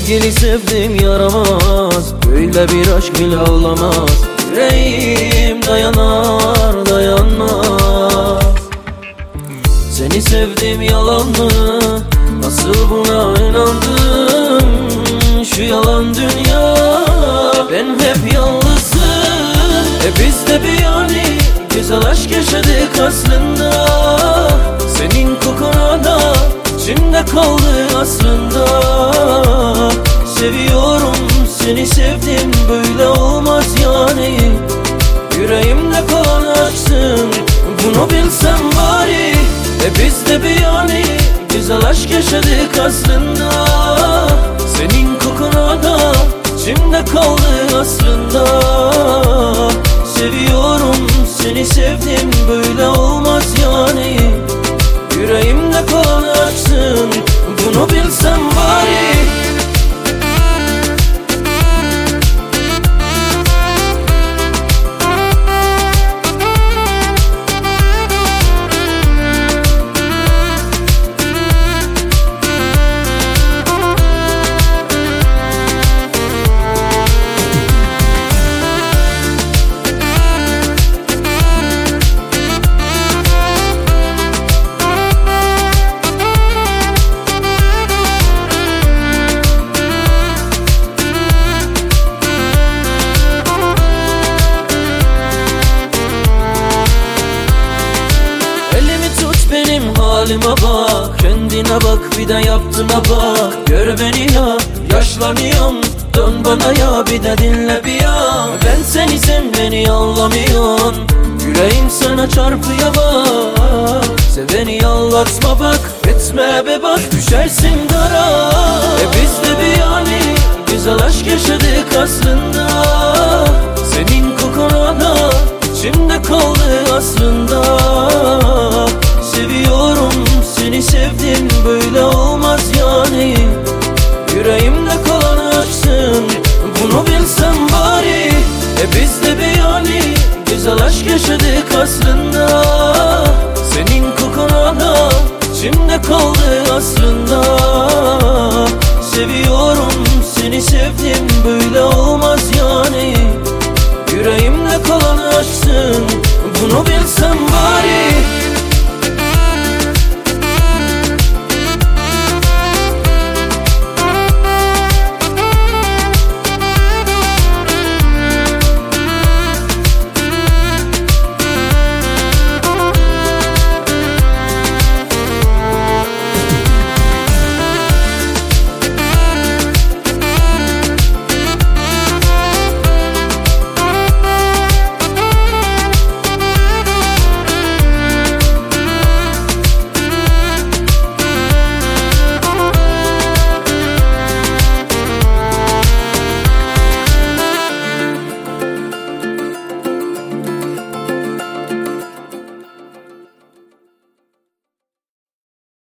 Sevgili sevdim yaramaz, böyle bir aşk bile olamaz. Yüreğim dayanar dayanmaz. Seni sevdim yalan mı? Nasıl buna inandım? Şu yalan dünya, ben hep yalnızım. Biz de bir yani güzel aşk yaşadık aslında. Senin kokuna da içimde kaldı aslında. Seviyorum seni sevdim, böyle olmaz yani. Yüreğimde kalan aşksın, bunu bilsem bari. Biz de bir yani güzel aşk yaşadık aslında. Senin kokuna da içimde kaldı aslında. Seviyorum seni sevdim, böyle olmaz yani. Yüreğimde kalan aşksın, bunu bilsem bari. Halime bak, kendine bak, bir de yaptığına bak. Gör beni ya, yaşlanıyorum, dön bana ya, bir de dinle bir ya. Ben seni, sen beni anlamıyorsun. Yüreğim sana çarpıyor bak. Seveni yalvartma bak, etme be bak, düşersin dara. Biz de bir yani güzel aşk yaşadık aslında. Senin kokuna da içimde kaldı aslında. Seviyorum seni sevdim, böyle olmaz yani. Yüreğimde kalan aşksın, bunu bilsem bari. Biz de bir yani güzel aşk yaşadık aslında. Senin kokuna da içimde kaldı aslında. Seviyorum seni sevdim, böyle olmaz yani. Yüreğimde kalan aşksın, bunu bilsem bari.